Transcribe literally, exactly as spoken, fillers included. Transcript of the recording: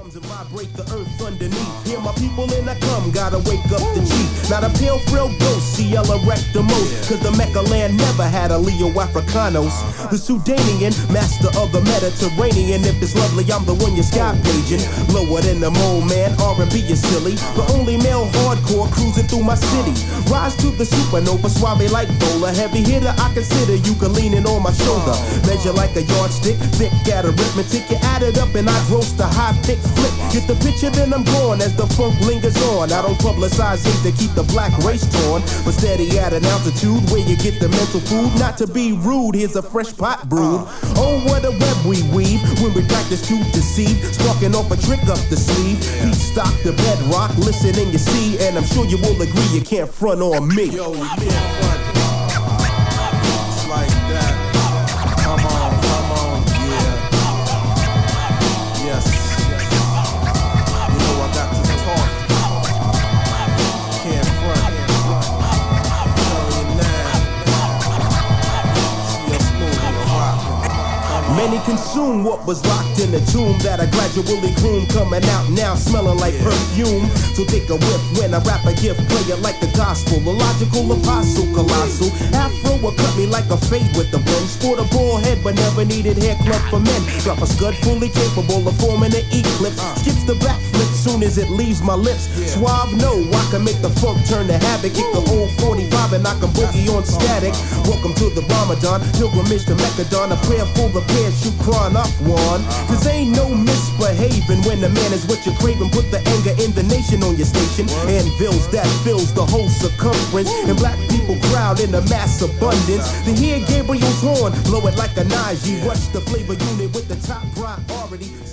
drums and vibrate the earth underneath. Hear my people and I come, gotta wake up the chief. Not a pale frail ghost, C L erect the most. Cause the Mecca land never had a Leo Africanos. The Sudanian, master of the Mediterranean. If it's lovely, I'm the one you're sky paging. Lower than the mole man, R and B is silly. The only male hardcore cruising through my city. Rise to the supernova, suave like bowler. Heavy hitter, I consider you can lean in on my shoulder. Measure like a yardstick, thick at arithmetic. You add it up and I roast a high thick flip. Get the picture, then I'm gone as the funk lingers on. I don't publicize hate to keep the black race torn, but steady at an altitude where you get the mental food. Not to be rude, here's a fresh pot brewed. Oh, what a web we weave when we practice to deceive. Sparking off a trick up the sleeve. Beat stock the bedrock, listen and you see. And I'm sure you will agree you can't front on me. Yo, you can't front. It's like that. Come on, come on, yeah. Yes. You know I got to talk. Can't front. I'm telling you now. See us moving and rocking. Many consume what was locked in the tomb that I gradually groom, coming out now smelling like perfume. So take a whiff when I rap a gift, play it like the gospel, a logical apostle, colossal. Afro will cut me like a fade with the wind. Sport a bald head but never needed hair club for men. Drop a scud fully capable of forming an eclipse. Skips the backflip soon as it leaves my lips. Suave, no, I can make the funk turn to havoc. Kick the old forty-five and I can boogie on static. Welcome to the Ramadan, pilgrimage to Mecca-don. A prayer for the pair, shoot crying off one. Cause ain't no misbehaving when the man is what you're craving. Put the anger in the nation on your station. Anvils that fills the whole circumference. And black people crowd in a mass abundance. To hear Gabriel's horn, blow it like a Najee. Rush the flavor unit with the top priority.